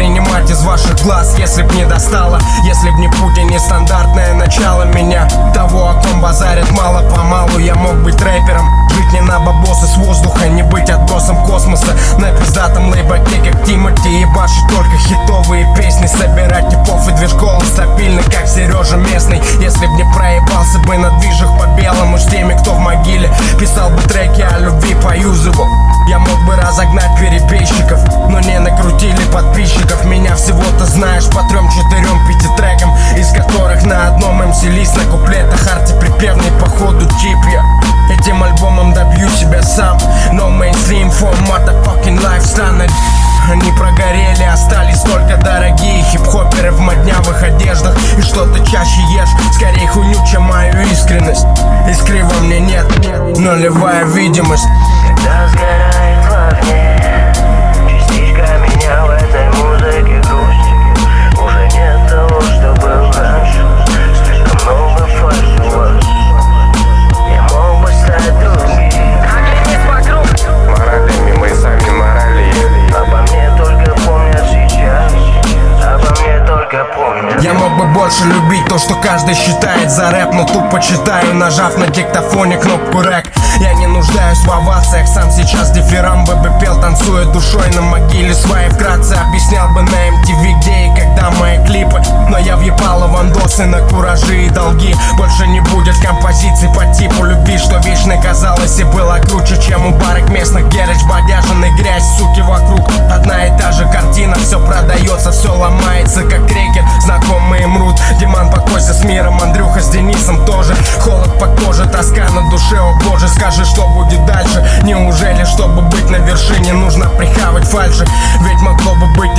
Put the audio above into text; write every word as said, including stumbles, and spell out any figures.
принимать из ваших глаз, если б не достало. Если б не путь и нестандартное начало меня, того, о ком базарят мало-помалу. Я мог быть рэпером, жить не на бабосы с воздуха, не быть отбросом космоса на пиздатом лейбаке, как Тимати. Ебашить только хитовые песни, собирать типов и движков стабильно, как Сережа Местный. Если б не проебался бы на движах по белому с теми, кто в могиле, писал бы треки о любви по Юзову. Я мог бы разогнать перебежчиков, но не накрутили подписчиков. Меня всего-то знаешь по трем-четырем пяти трекам, из которых на одном эм си лист, на куплетах арти припевный походу тип я. Этим альбомом добью себя сам. No mainstream for motherfucking life. Странно, они прогорели, остались только дорогие хип-хоперы в моднявых одеждах. И что ты чаще ешь, скорее хуйню, чем мою искренность. Искры во мне нет, нулевая видимость. Когда сгорает в огне частичка меня в этой музыке грусти, уже нет того, что был раньше. Слишком много фальши у вас. Я мог бы стать другим. Моралями мы сами морали. Обо мне только помнят сейчас. Обо мне только помнят. Я мог бы больше любить то, что каждый считает за рэп, но тупо читаю, нажав на диктофоне кнопку рэк. Я не нуждаюсь в овациях, сам сейчас дифирамбы бы пел, танцуя душой на могиле своей. Вкратце объяснял бы на эм ти ви, где и когда мои клипы. Но я въебала вандосы на куражи и долги. Больше не будет композиций по типу любви, что вечно казалось и было круче, чем у барок местных гереч. Бодяжин и грязь, суки вокруг, одна и та же картина. Все продается, все ломается, как крекер. Знакомые мрут, Диман, покойся с миром, Андрюха с Денисом тоже. Холод по коже, тоска на душе, о боже. Скажи, что будет дальше? Неужели, чтобы быть на вершине, нужно прихавать фальши? Ведь могло бы быть